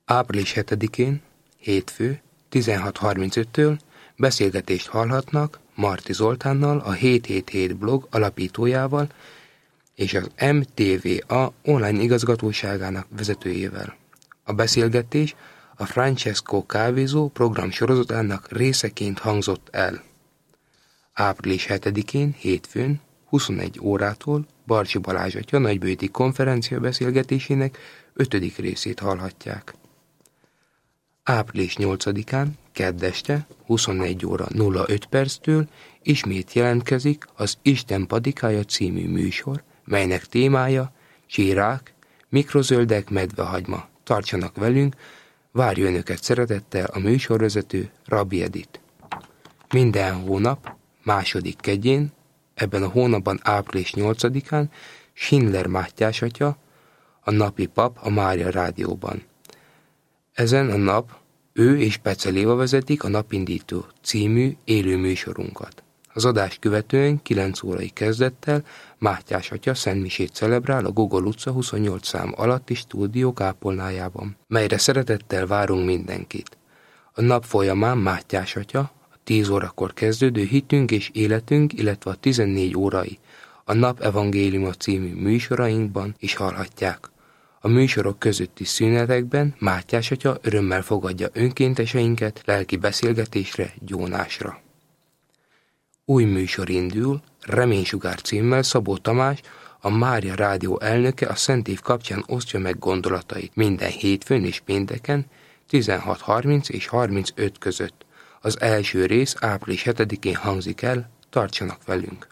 Április 7-én, hétfő, 16:35-től beszélgetést hallhatnak Marti Zoltánnal, a 777 blog alapítójával és az MTVA online igazgatóságának vezetőjével. A beszélgetés a Francesco Kávézó program sorozatának részeként hangzott el. Április 7-én, hétfőn, 21 órától Barcsi Balázs atya nagybőti konferencia beszélgetésének 5. részét hallhatják. Április 8-án, kedd este, 21 óra 05 perctől ismét jelentkezik az Isten Padikája című műsor, melynek témája csírák, mikrozöldek, medvehagyma. Tartsanak velünk, várja önöket szeretettel a műsorvezető Rabbi Edit. Minden hónap, második kedjén, ebben a hónapban április 8-án Schindler Mátyás atya, a napi pap a Mária Rádióban. Ezen a nap ő és Pece Léva vezetik a Napindító című élő műsorunkat. Az adást követően 9 órai kezdettel Mátyás atya szentmisét celebrál a Gogol utca 28 szám alatti stúdió kápolnájában, melyre szeretettel várunk mindenkit. A nap folyamán Mátyás atya a 10 órakor kezdődő Hitünk és életünk, illetve a 14 órai a Nap Evangéliuma című műsorainkban is hallhatják. A műsorok közötti szünetekben Mátyás atya örömmel fogadja önkénteseinket lelki beszélgetésre, gyónásra. Új műsor indul, Reménysugár címmel Szabó Tamás, a Mária Rádió elnöke a Szent Év kapcsán osztja meg gondolatait minden hétfőn és pénteken 16:30 és 35 között. Az első rész április 7-én hangzik el, tartsanak velünk!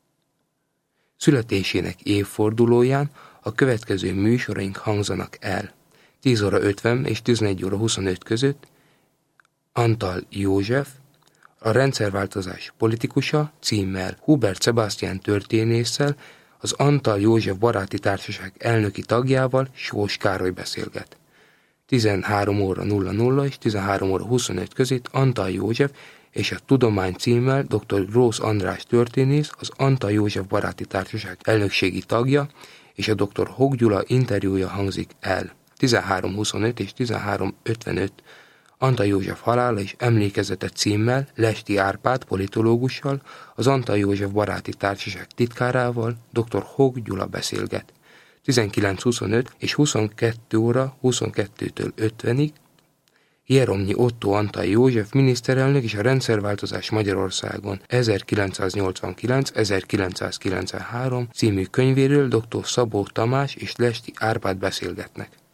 Születésének évfordulóján a következő műsoraink hangzanak el. 10 óra 50 és 11 óra 25 között Antal József, a rendszerváltozás politikusa címmel Hubert Sebastian történésszel, az Antal József Baráti Társaság elnöki tagjával, Sós Károly beszélget. 13 óra 00 és 13 óra 25 között Antal József és a Tudomány címmel dr. Grósz András történész, az Antal József Baráti Társaság elnökségi tagja, és a dr. Hog Gyula interjúja hangzik el. 13:25 és 13:55 Antal József halála és emlékezete címmel Lesti Árpád politológussal, az Antal József Baráti Társaság titkárával, dr. Hog Gyula beszélget. 19:25 és 22 óra 22-től 50-ig Jeromnyi Ottó Antal József miniszterelnök és a rendszerváltozás Magyarországon 1989-1993 című könyvéről dr. Szabó Tamás és Lesti Árpád beszélgetnek.